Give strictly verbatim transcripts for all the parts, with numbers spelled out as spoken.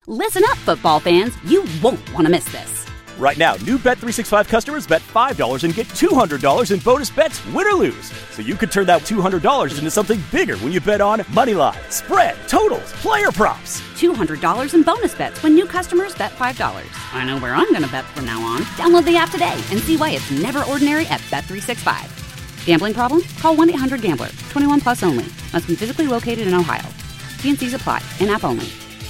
Listen up, football fans. You won't want to miss this. Right now, new Bet three sixty-five customers bet five dollars and get two hundred dollars in bonus bets, win or lose. So you could turn that two hundred dollars into something bigger when you bet on money line, spread, totals, player props. two hundred dollars in bonus bets when new customers bet five dollars. I know where I'm going to bet from now on. Download the app today and see why it's never ordinary at Bet three sixty-five. Gambling problem? Call one eight hundred gambler. twenty-one plus only. Must be physically located in Ohio. T and C's apply. In-app only.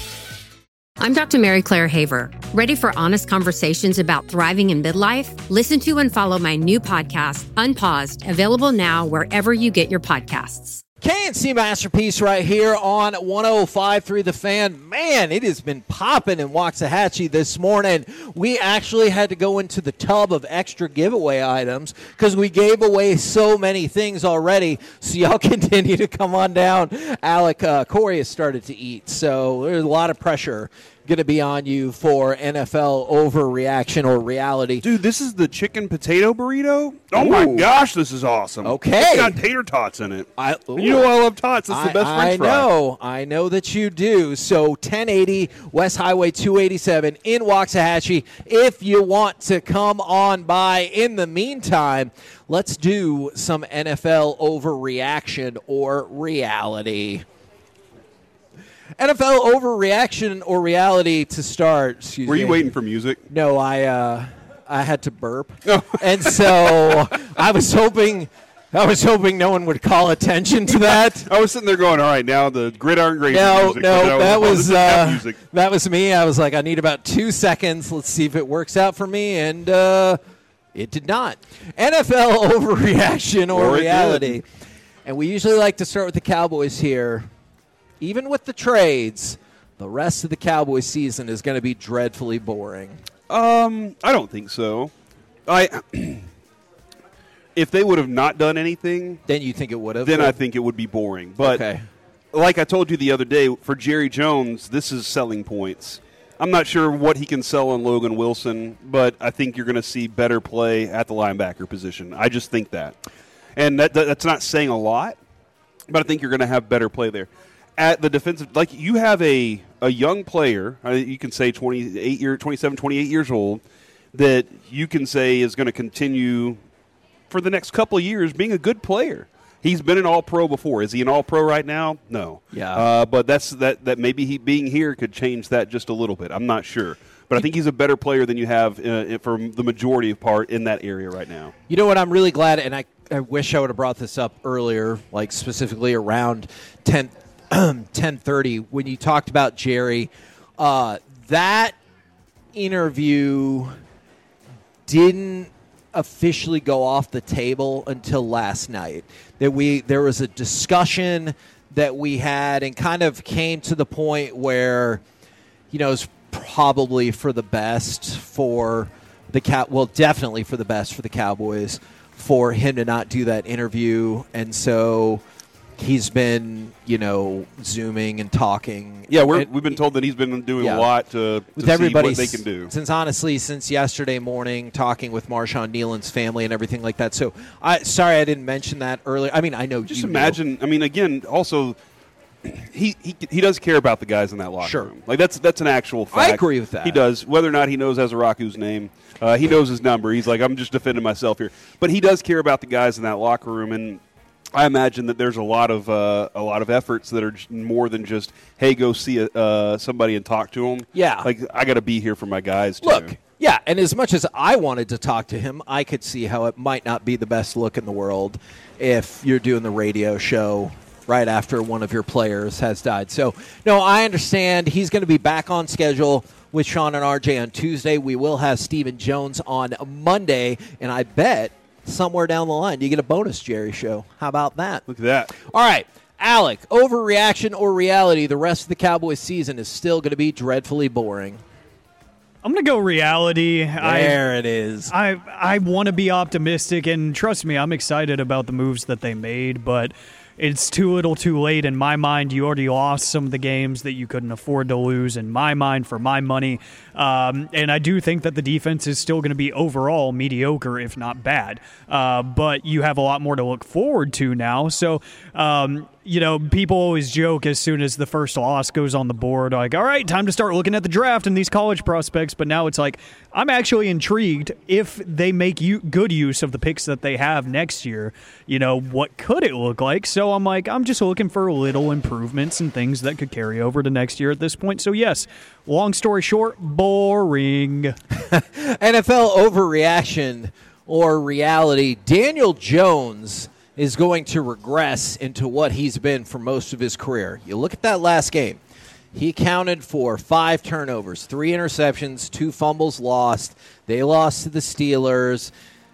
I'm Doctor Mary Claire Haver. Ready for honest conversations about thriving in midlife? Listen to and follow my new podcast, Unpaused, available now wherever you get your podcasts. K and C Masterpiece right here on one oh five point three The Fan. Man, it has been popping in Waxahachie this morning. We actually had to go into the tub of extra giveaway items because we gave away so many things already. So y'all continue to come on down. Alec, uh, Corey has started to eat, so there's a lot of pressure going to be on you for N F L overreaction or reality. Dude, this is the chicken potato burrito? Oh, Ooh. my gosh, this is awesome. Okay. It's got tater tots in it. I, you know I love tots. That's I, the best I French fry. I know. I know that you do. So ten eighty West Highway two eighty-seven in Waxahachie. If you want to come on by. In the meantime, let's do some N F L overreaction or reality. N F L overreaction or reality to start. Excuse Were me. you waiting for music? No, I uh, I had to burp, oh. and so I was hoping I was hoping no one would call attention to that. I was sitting there going, "All right, now the gridiron gravy no, music." No, no, that was, was uh, music. that was me. I was like, I need about two seconds. Let's see if it works out for me, and uh, it did not. N F L overreaction or, or reality, and we usually like to start with the Cowboys here. Even with the trades, the rest of the Cowboys season is going to be dreadfully boring. Um, I don't think so. I if they would have not done anything, then you think it would have. Then I think it would be boring. But okay. like I told you the other day, for Jerry Jones, this is selling points. I'm not sure what he can sell on Logan Wilson, but I think you're going to see better play at the linebacker position. I just think that, and that that's not saying a lot, but I think you're going to have better play there. At the defensive, like you have a, a young player, uh, you can say twenty-eight year, twenty-seven, twenty-eight years old, that you can say is going to continue for the next couple of years being a good player. He's been an All-Pro before. Is he an All-Pro right now? No. Yeah. Uh, but that's that. That maybe he being here could change that just a little bit. I'm not sure, but I think he's a better player than you have uh, for the majority of part in that area right now. You know what? I'm really glad, and I I wish I would have brought this up earlier, like specifically around ten. ten thirty when you talked about Jerry. Uh, that interview didn't officially go off the table until last night. That we there was a discussion that we had and kind of came to the point where, you know, it's probably for the best for the Cow- well, definitely for the best for the Cowboys for him to not do that interview, and so he's been, you know, Zooming and talking. Yeah, we're, and, we've been told that he's been doing yeah, a lot to, to with see everybody what they can do. Since, honestly, since yesterday morning, talking with Marshawn Nealon's family and everything like that. So, I sorry I didn't mention that earlier. I mean, I know Just you imagine, know. I mean, again, also, he, he he does care about the guys in that locker sure. room. Like, that's that's an actual fact. I agree with that. He does. Whether or not he knows Azaraku's name, uh, he knows his number. He's like, I'm just defending myself here. But he does care about the guys in that locker room, and I imagine that there's a lot of uh, a lot of efforts that are more than just, hey, go see a, uh, somebody and talk to them. Yeah. Like, I got to be here for my guys, too. Look, yeah, and as much as I wanted to talk to him, I could see how it might not be the best look in the world if you're doing the radio show right after one of your players has died. So, no, I understand. He's going to be back on schedule with Sean and R J on Tuesday. We will have Stephen Jones on Monday, and I bet somewhere down the line you get a bonus Jerry show. How about that? Look at that. All right. Alec, overreaction or reality, the rest of the Cowboys season is still going to be dreadfully boring. I'm going to go reality. There I, it is. I I want to be optimistic, and trust me, I'm excited about the moves that they made, but it's too little too late. In my mind, you already lost some of the games that you couldn't afford to lose, in my mind, for my money. Um, and I do think that the defense is still going to be overall mediocre, if not bad. Uh, but you have a lot more to look forward to now. So um, you know, people always joke as soon as the first loss goes on the board, like, all right, time to start looking at the draft and these college prospects. But now it's like, I'm actually intrigued if they make you good use of the picks that they have next year. You know, what could it look like? So I'm like, I'm just looking for little improvements and things that could carry over to next year at this point. So yes, long story short, boring. N F L overreaction or reality. Daniel Jones is going to regress into what he's been for most of his career. You look at that last game. He accounted for five turnovers, three interceptions, two fumbles lost. They lost to the Steelers.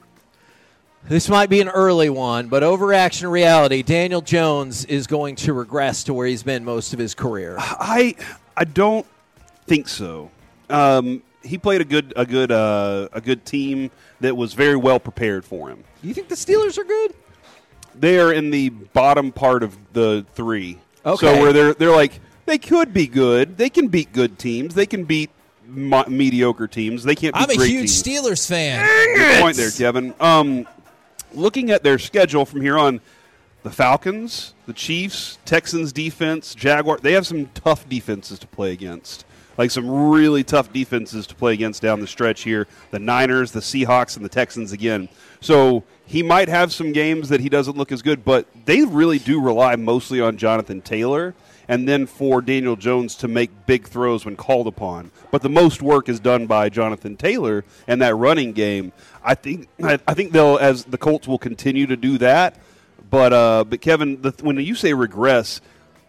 This might be an early one, but overreaction reality, Daniel Jones is going to regress to where he's been most of his career. I I don't think so. Um, he played a good a good uh, a good team that was very well prepared for him. Do you think the Steelers are good? They are in the bottom part of the three. Okay. So where they're they're like they could be good. They can beat good teams. They can beat mo- mediocre teams. They can't beat I'm a great huge teams. Steelers fan. Good point there, Kevin. Um, looking at their schedule from here on, the Falcons, the Chiefs, Texans defense, Jaguar, they have some tough defenses to play against. Like some really tough defenses to play against down the stretch here. The Niners, the Seahawks, and the Texans again. So he might have some games that he doesn't look as good, but they really do rely mostly on Jonathan Taylor and then for Daniel Jones to make big throws when called upon. But the most work is done by Jonathan Taylor and that running game. I think I, I think they'll, as the Colts will continue to do that. But uh, but Kevin, the, when you say regress,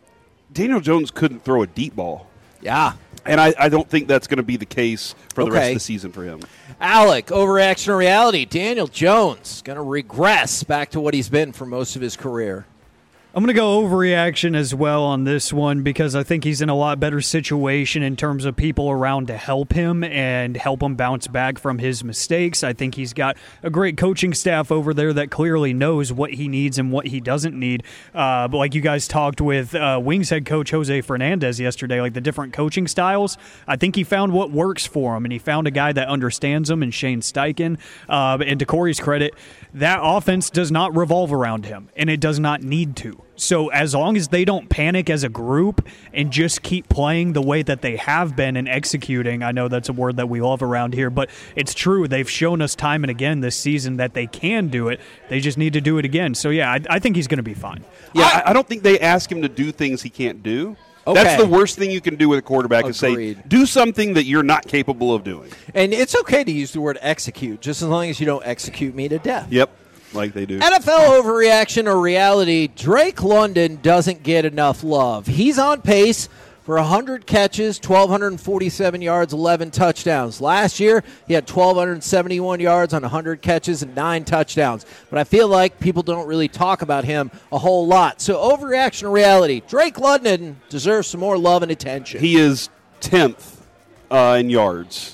Daniel Jones couldn't throw a deep ball. Yeah. And I, I don't think that's going to be the case for the Okay. rest of the season for him. Alec, overreaction or reality, Daniel Jones going to regress back to what he's been for most of his career. I'm going to go overreaction as well on this one because I think he's in a lot better situation in terms of people around to help him and help him bounce back from his mistakes. I think he's got a great coaching staff over there that clearly knows what he needs and what he doesn't need. Uh, but like you guys talked with uh, Wings head coach Jose Fernandez yesterday, like the different coaching styles, I think he found what works for him, and he found a guy that understands him in Shane Steichen. Uh, and to Corey's credit, that offense does not revolve around him, and it does not need to. So as long as they don't panic as a group and just keep playing the way that they have been and executing, I know that's a word that we love around here, but it's true. They've shown us time and again this season that they can do it. They just need to do it again. So, yeah, I, I think he's going to be fine. Yeah, I, I don't think they ask him to do things he can't do. Okay. That's the worst thing you can do with a quarterback is say, Agreed. do something that you're not capable of doing. And it's okay to use the word execute, just as long as you don't execute me to death. Yep, like they do. N F L overreaction or reality, Drake London doesn't get enough love. He's on pace for one hundred catches, one thousand two hundred forty-seven yards, eleven touchdowns. Last year, he had one thousand two hundred seventy-one yards on one hundred catches and nine touchdowns. But I feel like people don't really talk about him a whole lot. So overreaction or reality, Drake London deserves some more love and attention. He is tenth uh, in yards.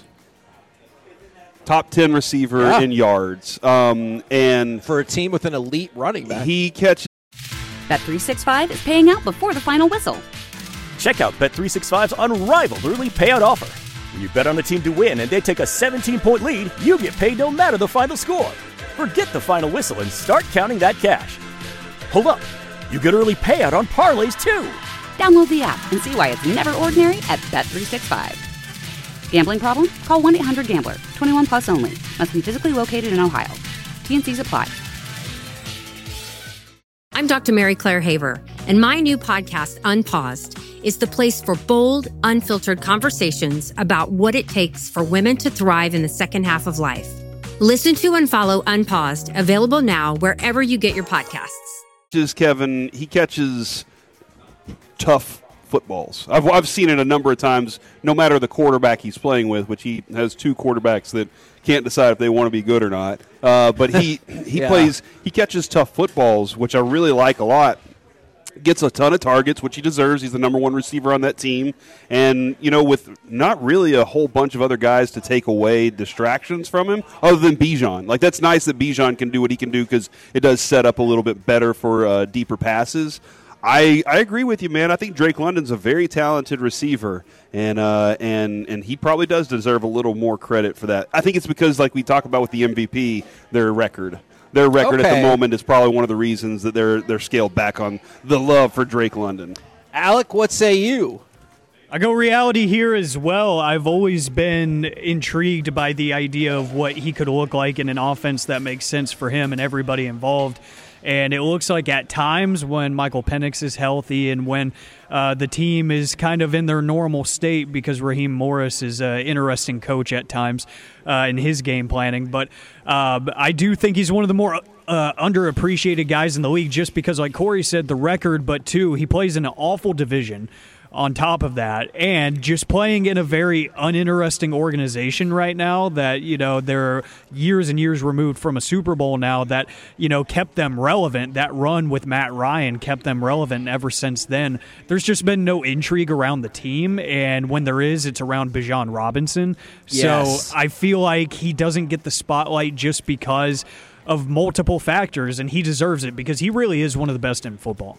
Top ten receiver Yeah. in yards. Um, and For a team with an elite running back. he catches. Bet three sixty-five is paying out before the final whistle. Check out Bet three sixty-five's unrivaled early payout offer. When you bet on a team to win and they take a seventeen-point lead, you get paid no matter the final score. Forget the final whistle and start counting that cash. Hold up. You get early payout on parlays, too. Download the app and see why it's never ordinary at Bet three sixty-five. Gambling problem? Call one eight hundred gambler. twenty-one plus only. Must be physically located in Ohio. T N Cs apply. I'm Doctor Mary Claire Haver, and my new podcast, Unpaused, is the place for bold, unfiltered conversations about what it takes for women to thrive in the second half of life. Listen to and follow Unpaused, available now wherever you get your podcasts. Just Kevin, he catches tough footballs. I've, I've seen it a number of times, no matter the quarterback he's playing with, which he has two quarterbacks that can't decide if they want to be good or not. Uh, but he he Yeah. plays, he catches tough footballs, which I really like a lot. Gets a ton of targets, which he deserves. He's the number one receiver on that team. And, you know, with not really a whole bunch of other guys to take away distractions from him, other than Bijan. Like, that's nice that Bijan can do what he can do because it does set up a little bit better for uh, deeper passes. I, I agree with you, man. I think Drake London's a very talented receiver, and uh, and and he probably does deserve a little more credit for that. I think it's because, like we talk about with the M V P, their record. their record Okay. at the moment is probably one of the reasons that they're they're scaled back on the love for Drake London. Alec, what say you? I go reality here as well. I've always been intrigued by the idea of what he could look like in an offense that makes sense for him and everybody involved. And it looks like at times when Michael Penix is healthy and when uh, the team is kind of in their normal state, because Raheem Morris is an interesting coach at times uh, in his game planning. But uh, I do think he's one of the more uh, underappreciated guys in the league just because, like Corey said, the record, but two, he plays in an awful division on top of that, and just playing in a very uninteresting organization right now that, you know, they're years and years removed from a Super Bowl now that, you know, kept them relevant. That run with Matt Ryan kept them relevant ever since then. There's just been no intrigue around the team, and when there is, it's around Bijan Robinson. Yes. So I feel like he doesn't get the spotlight just because of multiple factors, and he deserves it because he really is one of the best in football.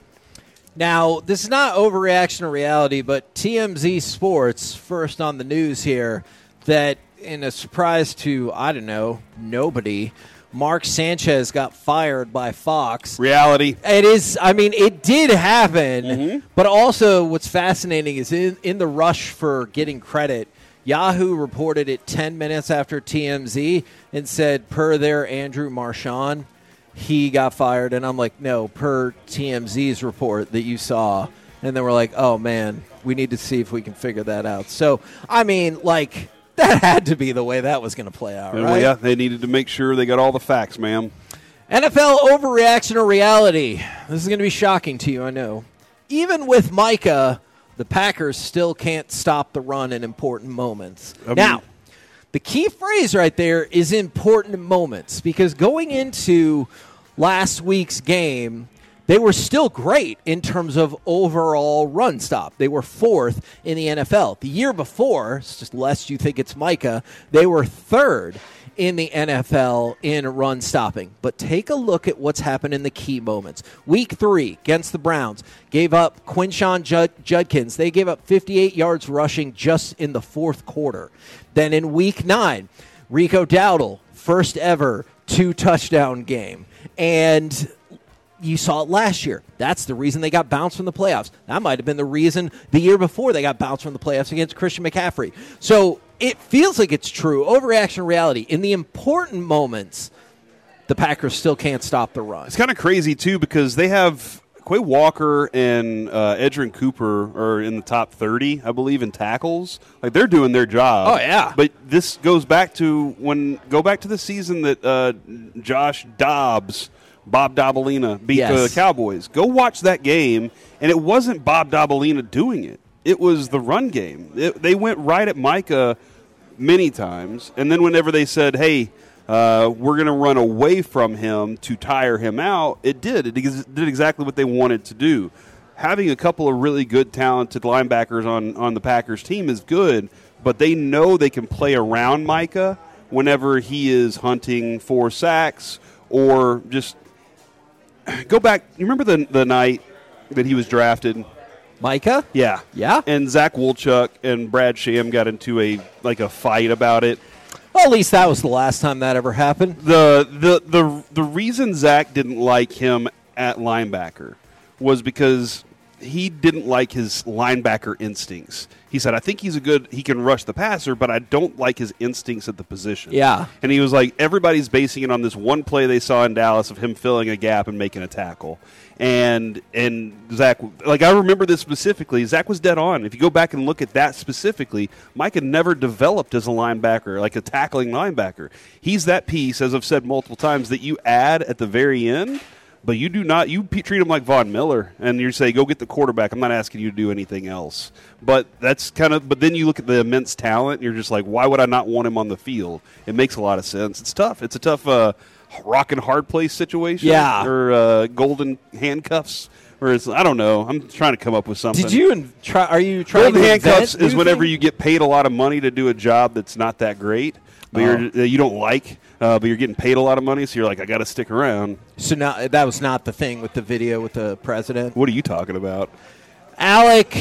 Now, this is not overreaction to reality, but T M Z Sports, first on the news here, that in a surprise to, I don't know, nobody, Mark Sanchez got fired by Fox. Reality. It is, I mean, it did happen, Mm-hmm. but also what's fascinating is in, in the rush for getting credit, Yahoo reported it ten minutes after T M Z and said, per their Andrew Marchand, he got fired, and I'm like, no, per T M Z's report that you saw. And then we're like, oh, man, we need to see if we can figure that out. So, I mean, like, that had to be the way that was going to play out, And, right? well, yeah, they needed to make sure they got all the facts, ma'am. N F L overreaction or reality. This is going to be shocking to you, I know. Even with Micah, the Packers still can't stop the run in important moments. I mean- now, the key phrase right there is important moments, because going into last week's game, they were still great in terms of overall run stop. They were fourth in the N F L. The year before, just lest you think it's Micah, they were third in the N F L in run stopping. But take a look at what's happened in the key moments. Week three against the Browns, gave up Quinshawn Jud- Judkins. They gave up fifty-eight yards rushing just in the fourth quarter. Then in week nine, Rico Dowdle, first ever two-touchdown game. And you saw it last year. That's the reason they got bounced from the playoffs. That might have been the reason the year before they got bounced from the playoffs against Christian McCaffrey. So it feels like it's true. Overreaction reality. In the important moments, the Packers still can't stop the run. It's kind of crazy, too, because they have Quay Walker and uh, Edgerrin Cooper are in the top thirty, I believe, in tackles. Like, they're doing their job. Oh, yeah. But this goes back to when go back to the season that uh, Josh Dobbs, Bob Dabalina, beat Yes. the Cowboys. Go watch that game, and it wasn't Bob Dabalina doing it. It was the run game. It, they went right at Micah many times, and then whenever they said, hey, uh, we're going to run away from him to tire him out, it did. It ex- did exactly what they wanted to do. Having a couple of really good, talented linebackers on, on the Packers team is good, but they know they can play around Micah whenever he is hunting for sacks or just go back. You remember the, the night that he was drafted? Micah? Yeah. Yeah. And Zach Wolchuk and Brad Sham got into a like a fight about it. Well, at least that was the last time that ever happened. The the the the reason Zach didn't like him at linebacker was because he didn't like his linebacker instincts. He said, I think he's a good, he can rush the passer, but I don't like his instincts at the position. Yeah. And he was like, everybody's basing it on this one play they saw in Dallas of him filling a gap and making a tackle. And and Zach, like I remember this specifically, Zach was dead on. If you go back and look at that specifically, Mike had never developed as a linebacker, like a tackling linebacker. He's that piece, as I've said multiple times, that you add at the very end, but you do not, you p- treat him like Von Miller, and you say, go get the quarterback. I'm not asking you to do anything else. But that's kind of, but then you look at the immense talent, and you're just like, why would I not want him on the field? It makes a lot of sense. It's tough. It's a tough uh, rock and hard place situation. Yeah. Or uh, golden handcuffs. Or it's, I don't know. I'm trying to come up with something. Did you in, try? Are you trying Golden to handcuffs invent is new whenever things? you get paid a lot of money to do a job that's not that great, but Oh. you're, that you don't like, uh, but you're getting paid a lot of money, so you're like, I got to stick around. So now that was not the thing with the video with the president. What are you talking about? Alec,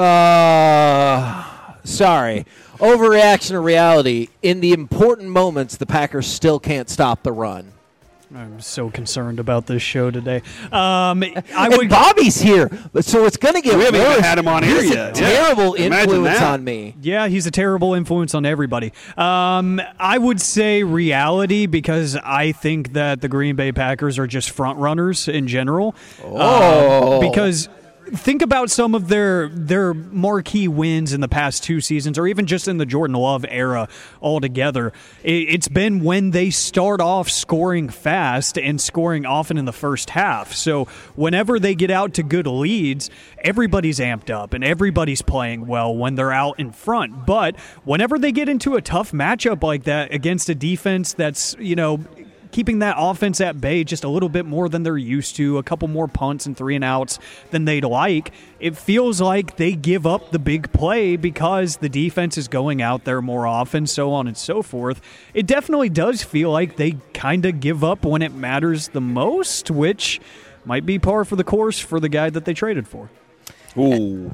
uh, sorry. Overreaction to reality. In the important moments, the Packers still can't stop the run. I'm so concerned about this show today. Um, I and would. Bobby's here, but so it's going to get We haven't worse. even had him on air He's yet. a Yeah. terrible Imagine influence that. on me. Yeah, he's a terrible influence on everybody. Um, I would say reality because I think that the Green Bay Packers are just front runners in general. Oh. Um, because think about some of their their marquee wins in the past two seasons, or even just in the Jordan Love era altogether. It, it's been when they start off scoring fast and scoring often in the first half. So whenever they get out to good leads, everybody's amped up and everybody's playing well when they're out in front. But whenever they get into a tough matchup like that against a defense that's, you know, keeping that offense at bay just a little bit more than they're used to, a couple more punts and three and outs than they'd like, it feels like they give up the big play because the defense is going out there more often, so on and so forth. It definitely does feel like they kind of give up when it matters the most, which might be par for the course for the guy that they traded for. Ooh.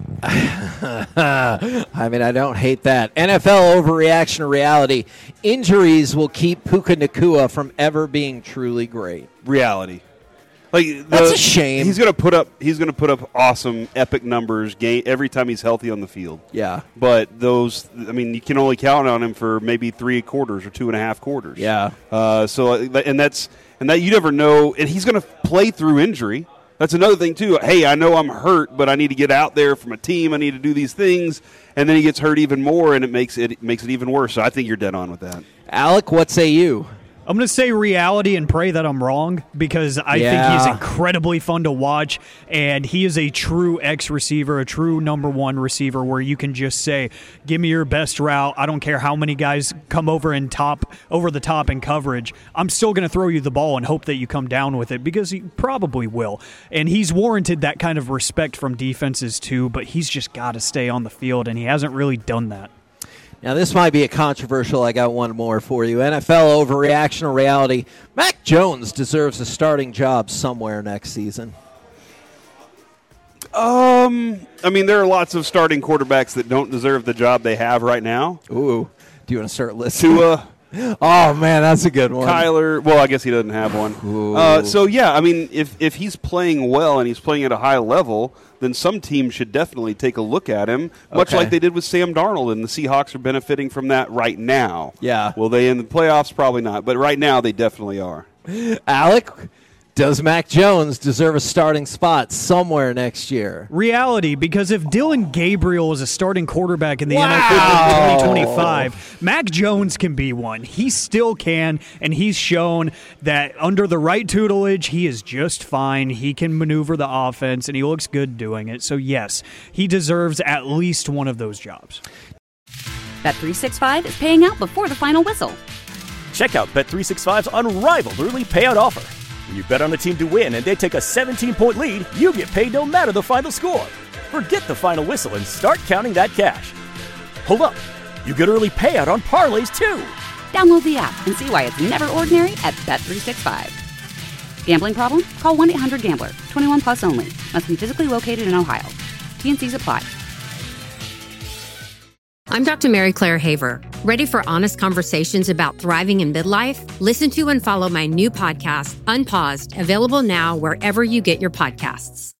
I mean, I don't hate that. N F L overreaction to reality. Injuries will keep Puka Nacua from ever being truly great. Reality. Like the, That's a shame. He's gonna put up. He's gonna put up awesome, epic numbers game every time he's healthy on the field. Yeah. But those, I mean, you can only count on him for maybe three quarters or two and a half quarters. Yeah. Uh, so and that's and that you never know. And he's gonna play through injury. That's another thing too. Hey, I know I'm hurt, but I need to get out there from a team. I need to do these things, and then he gets hurt even more, and it makes it, it makes it even worse. So I think you're dead on with that. Alec, what say you? I'm going to say reality and pray that I'm wrong because I Yeah. think he's incredibly fun to watch, and he is a true X receiver, a true number one receiver where you can just say, give me your best route. I don't care how many guys come over and top over the top in coverage. I'm still going to throw you the ball and hope that you come down with it because he probably will. And he's warranted that kind of respect from defenses too, but he's just got to stay on the field, and he hasn't really done that. Now, this might be a controversial. I got one more for you. N F L overreaction or reality. Mac Jones deserves a starting job somewhere next season. Um, I mean, there are lots of starting quarterbacks that don't deserve the job they have right now. Ooh. Do you want to start listening? Tua, Oh, man, that's a good one. Kyler. Well, I guess he doesn't have one. Uh, so yeah, I mean, if if he's playing well and he's playing at a high level, then some team should definitely take a look at him, much Okay. like they did with Sam Darnold, and the Seahawks are benefiting from that right now. Yeah. Will they in the playoffs? Probably not, but right now they definitely are. Alec, does Mac Jones deserve a starting spot somewhere next year? Reality, because if Dylan Gabriel is a starting quarterback in the Wow. N F L in twenty twenty-five, Mac Jones can be one. He still can, and he's shown that under the right tutelage, he is just fine. He can maneuver the offense, and he looks good doing it. So, yes, he deserves at least one of those jobs. Bet three sixty-five is paying out before the final whistle. Check out Bet three sixty-five's unrivaled early payout offer. When you bet on a team to win and they take a seventeen-point lead, you get paid no matter the final score. Forget the final whistle and start counting that cash. Hold up. You get early payout on parlays, too. Download the app and see why it's never ordinary at Bet three sixty-five. Gambling problem? Call one eight hundred gambler. twenty-one plus only. Must be physically located in Ohio. T N Cs apply. I'm Doctor Mary Claire Haver. Ready for honest conversations about thriving in midlife? Listen to and follow my new podcast, Unpaused, available now wherever you get your podcasts.